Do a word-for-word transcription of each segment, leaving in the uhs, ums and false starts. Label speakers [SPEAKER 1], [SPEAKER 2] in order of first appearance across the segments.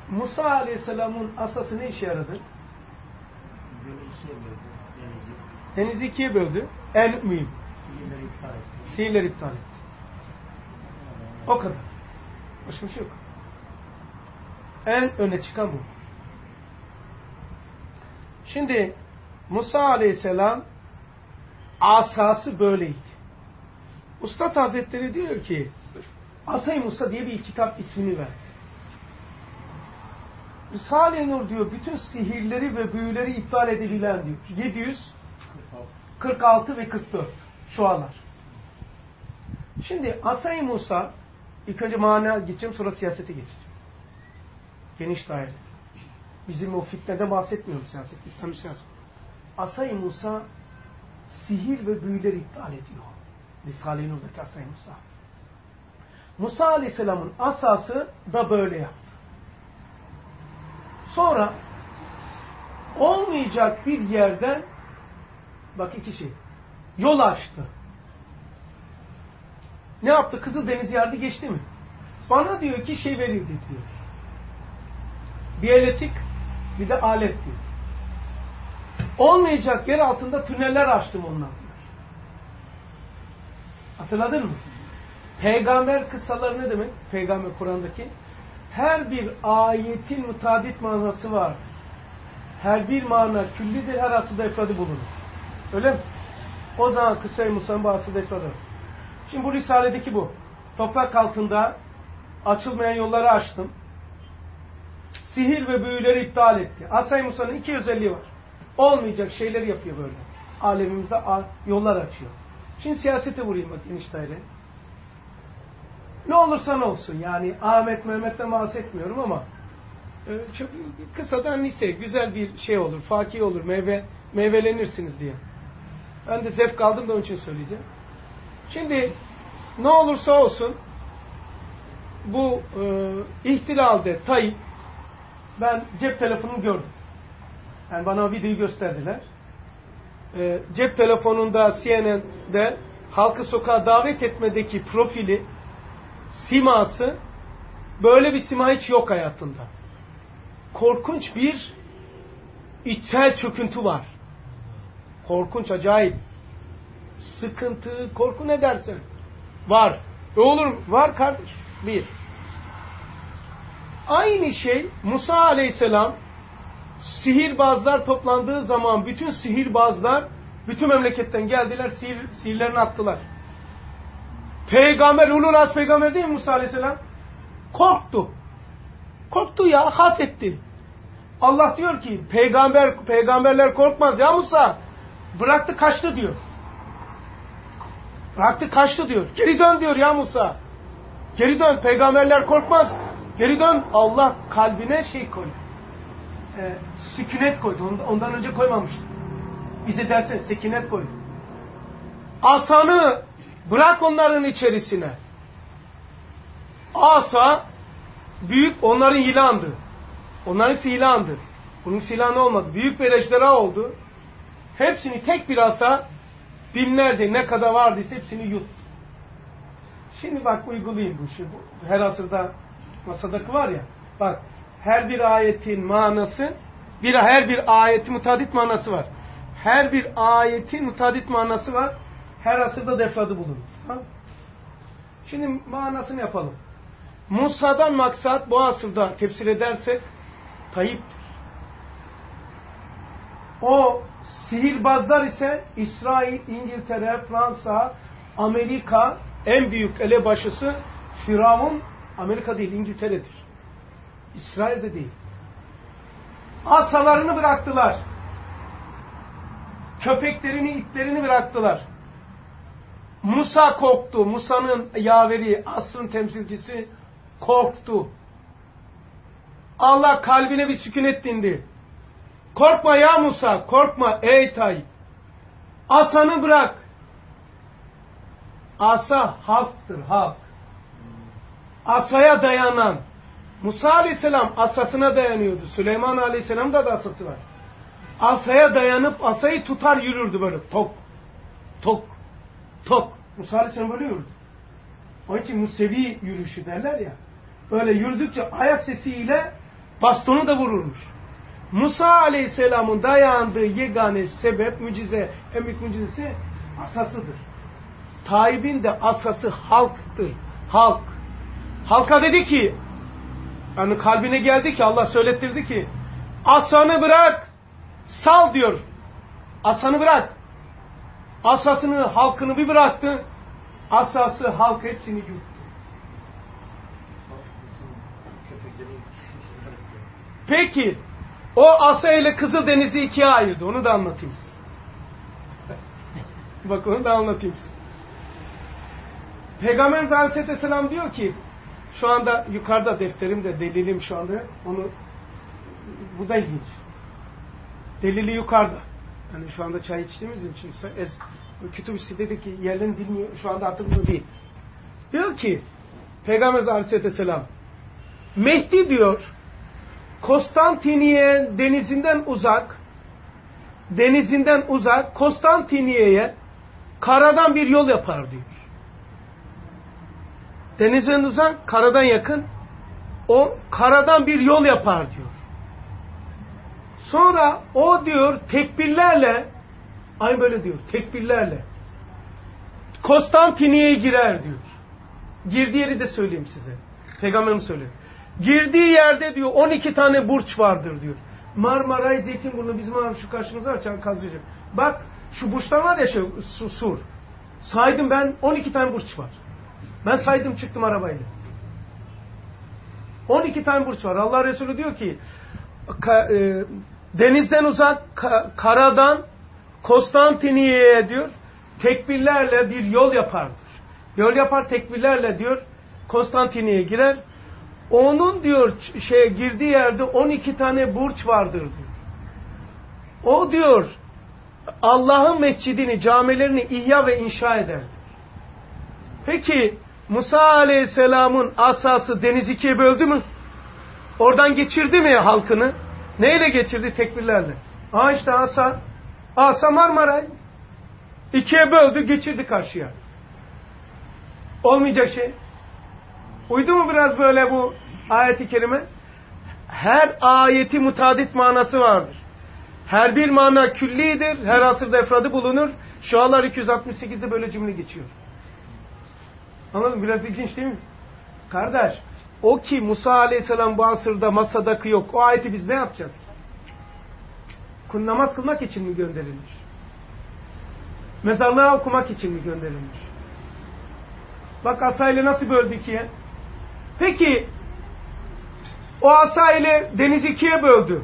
[SPEAKER 1] Musa Aleyhisselam'ın asası ne işe yaradı? Denizi ikiye böldü. En mühim. Sihirleri iptal etti. O kadar. Başka bir şey yok. En öne çıkan bu. Şimdi Musa Aleyhisselam asası böyleydi. Üstad Hazretleri diyor ki Asay Musa diye bir kitap ismini verdi. Risale-i Nur diyor bütün sihirleri ve büyüleri iptal edebilen diyor. yedi yüz kırk altı ve kırk dört şualar. Şimdi Asay Musa ilk önce mana geçeceğim sonra siyasete geçeceğim. Geniş daire. Bizim o fitneden bahsetmiyorum siyaset. İslam siyaset. Asay Musa sihir ve büyüleri iptal ediyor. Risale-i Nur'daki Asay Musa. Musa Aleyhisselam'ın asası da böyle yaptı. Sonra olmayacak bir yerden bak iki şey yol açtı. Ne yaptı? Kızıldeniz yardı geçti mi? Bana diyor ki şey verildi diyor. Biyeletik bir de alet diyor. Olmayacak yer altında tüneller açtım ondan diyor. Hatırladın mı? Peygamber kıssaları ne demek? Peygamber Kur'an'daki her bir ayetin mutadit manası var. Her bir mana küllidir, her asılda efradı bulunur. Öyle mi? O zaman kısa-i Musa'nın bu asılda efradı. Şimdi bu Risale'deki bu. Toprak altında açılmayan yolları açtım. Sihir ve büyüleri iptal etti. Asay Musa'nın iki özelliği var. Olmayacak şeyler yapıyor böyle. Alemimizde yollar açıyor. Şimdi siyasete vurayım bakayım işte. Ne olursa ne olsun yani Ahmet Mehmet'ten bahsetmiyorum ama çok kısadan lise güzel bir şey olur, fakir olur, meyve meyvelenirsiniz diye. Ben de zevk aldım da onun için söyleyeceğim. Şimdi ne olursa olsun bu e, ihtilalde Tayyip ben cep telefonunu gördüm. Yani bana videoyu gösterdiler. E, cep telefonunda C N N'de halkı sokağa davet etmedeki profili siması böyle bir sima hiç yok hayatında. Korkunç bir içsel çöküntü var. Korkunç, acayip. Sıkıntı, korku ne dersin? Var. E olur mu? Var kardeş. Bir. Aynı şey Musa Aleyhisselam sihirbazlar toplandığı zaman bütün sihirbazlar bütün memleketten geldiler, sihir, sihirlerini attılar. Peygamber, ulul az peygamber değil mi Musa Aleyhisselam? Korktu. Korktu ya, hafetti. Allah diyor ki peygamber peygamberler korkmaz ya Musa. Bıraktı kaçtı diyor. Bıraktı kaçtı diyor. Geri dön diyor ya Musa. Geri dön, peygamberler korkmaz. Geri dön. Allah kalbine şey koydu. Ee, sükunet koydu. Ondan, ondan önce koymamıştı. Bize dersen sekinet koydu. Asanı bırak onların içerisine. Asa büyük onların ilandı. Onların silandı. Bunun silahı olmadı. Büyük bir ejderha oldu. Hepsini tek bir asa binlerce ne kadar vardıysa hepsini yuttu. Şimdi bak uygulayayım bu. Şimdi her asırda masadaki var ya. Bak her bir ayetin manası bir her bir ayetin mutadit manası var. Her bir ayetin mutadit manası var. Her asırda defradı bulunur. Tamam? Şimdi manasını yapalım. Musa'dan maksat bu asırda tefsir edersek Tayyip'tir. O sihirbazlar ise İsrail, İngiltere, Fransa, Amerika en büyük elebaşısı Firavun Amerika değil İngiltere'dir. İsrail'de değil. Asalarını bıraktılar. Köpeklerini, itlerini bıraktılar. Musa korktu. Musa'nın yaveri, asrın temsilcisi korktu. Allah kalbine bir sükunet dindi. Korkma ya Musa, korkma ey Tayyip. Asanı bırak. Asa halktır, halk. Asaya dayanan. Musa Aleyhisselam asasına dayanıyordu. Süleyman Aleyhisselam'ın da, da asası var. Asaya dayanıp asayı tutar yürürdü böyle. Tok, tok, tok. Musa Aleyhisselam böyle yürürdü. Onun için Musevi yürüyüşü derler ya. Böyle yürüdükçe ayak sesiyle Bastonu da vururmuş. Musa Aleyhisselam'ın dayandığı yegane sebep, mucize, en büyük mucizesi asasıdır. Taib'in de asası halktır. Halk. Halka dedi ki, yani kalbine geldi ki, Allah söylettirdi ki, asanı bırak, sal diyor. Asanı bırak. Asasını, halkını bir bıraktı. Asası halk hepsini yuttu. Peki, o asa ile Kızıldeniz'i ikiye ayırdı. Onu da anlatayım size. Bak onu da anlatayım size. Peygamberimiz Aleyhisselam diyor ki, şu anda yukarıda defterimde, delilim şu anda. Onu, bu da ilginç. Delili yukarıda. Yani şu anda çay içtiğimiz için Kütüb-i dedi ki yerlerini bilmiyor. Şu anda aklımda değil. Diyor ki Peygamberimiz Aleyhisselam, Mehdi diyor, Konstantiniye denizinden uzak, denizinden uzak, Konstantiniye'ye karadan bir yol yapar diyor. Denizden uzak, karadan yakın, o karadan bir yol yapar diyor. Sonra o diyor tekbirlerle, aynı böyle diyor, tekbirlerle Konstantiniye'ye girer diyor. Girdiği yeri de söyleyeyim size. Peygamberim söylüyor. Girdiği yerde diyor on iki tane burç vardır diyor. Marmaray, Zeytinburnu, bizim abi şu karşımızda var, Çankazlıcı. Bak şu burçlar var ya şu, su, sur. Saydım ben on iki tane burç var. Ben saydım çıktım arabayla. on iki tane burç var. Allah Resulü diyor ki ka, e, denizden uzak, ka, karadan Konstantiniye'ye diyor tekbirlerle bir yol yapardır. Yol yapar tekbirlerle diyor Konstantiniye'ye girer. Onun diyor şeye girdiği yerde on iki tane burç vardır diyor. O diyor Allah'ın mescidini, camilerini ihya ve inşa eder. Peki Musa Aleyhisselam'ın asası deniz ikiye böldü mü? Oradan geçirdi mi halkını? Neyle geçirdi? Tekbirlerle. Aa işte asa. Asa Marmaray. İkiye böldü, geçirdi karşıya. Olmayacak şey. Uydu mu biraz böyle bu ayet-i kerime? Her ayeti mutadit manası vardır. Her bir mana küllidir. Her asırda efradı bulunur. Şualar iki yüz altmış sekizde böyle cümle geçiyor. Anladın mı? Biraz ilginç değil mi? Kardeş, o ki Musa Aleyhisselam bu asırda masadaki yok. O ayeti biz ne yapacağız? Namaz kılmak için mi gönderilmiş? Mezarlığa okumak için mi gönderilmiş? Bak asayla nasıl böldü ikiye? Peki o asayla denizi ikiye böldü.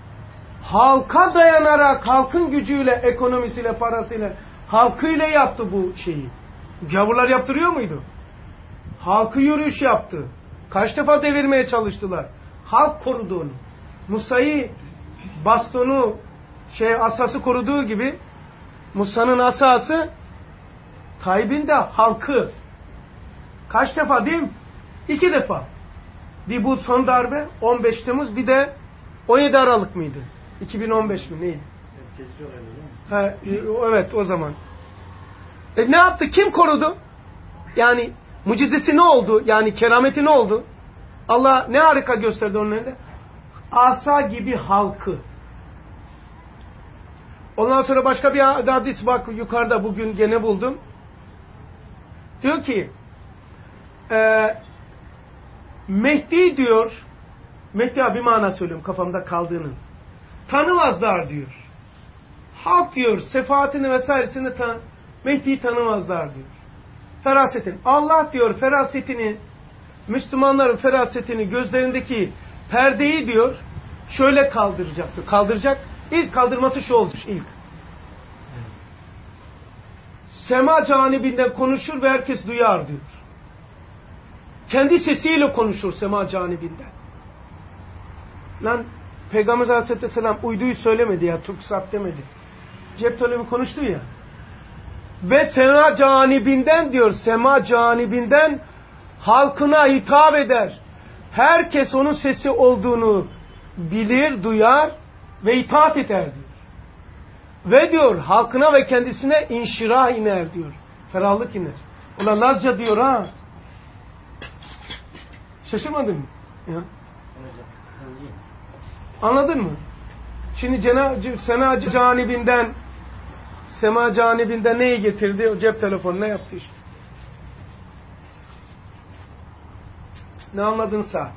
[SPEAKER 1] Halka dayanarak, halkın gücüyle, ekonomisiyle, parasıyla, halkıyla yaptı bu şeyi. Gavurlar yaptırıyor muydu? Halkı yürüyüş yaptı. Kaç defa devirmeye çalıştılar. Halk korudu onu. Musa'yı bastonu, şey asası koruduğu gibi Musa'nın asası Tayyip'in de halkı. Kaç defa değil mi? İki defa. Bir bu son darbe on beş Temmuz, bir de on yedi Aralık mıydı? iki bin on beş mi neydi? Ha, evet o zaman. E ne yaptı? Kim korudu? Yani mucizesi ne oldu? Yani kerameti ne oldu? Allah ne harika gösterdi onun elinde? Asa gibi halkı. Ondan sonra başka bir hadis bak yukarıda bugün gene buldum. Diyor ki e, Mehdi diyor, Mehdi abi mana söylüyorum kafamda kaldığını. Tanımazlar diyor. Halk diyor sefaatini vesairesini tan Mehdi'yi tanımazlar diyor. Ferasetin. Allah diyor ferasetini, Müslümanların ferasetini, gözlerindeki perdeyi diyor şöyle kaldıracaktır. Kaldıracak. İlk kaldırması şu olmuş ilk. Sema canibinden konuşur ve herkes duyar diyor. Kendi sesiyle konuşur sema canibinden. Lan Peygamber Aleyhisselam uyduyu söylemedi ya, tuksat demedi. Cep telefonu konuştu ya. Ve sema canibinden diyor, sema canibinden halkına hitap eder. Herkes onun sesi olduğunu bilir, duyar ve itaat eder diyor. Ve diyor halkına ve kendisine inşirah iner diyor. Ferahlık iner. Ulan Lazca diyor ha. Şaşırmadın mı? Ya. Anladın mı? Şimdi Cenab-ı Sena canibinden Sema canibinden neyi getirdi? O cep telefonuna yaptı işte. Ne anladınsa.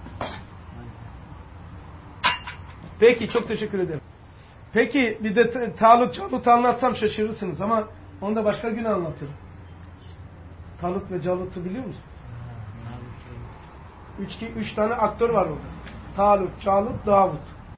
[SPEAKER 1] Peki, çok teşekkür ederim. Peki, bir de Talut Calut anlatsam şaşırırsınız ama onu da başka gün anlatırım. Talut ve Calut'u biliyor musun? Üç, üç tane aktör var orada. Talut, Calut, Davut.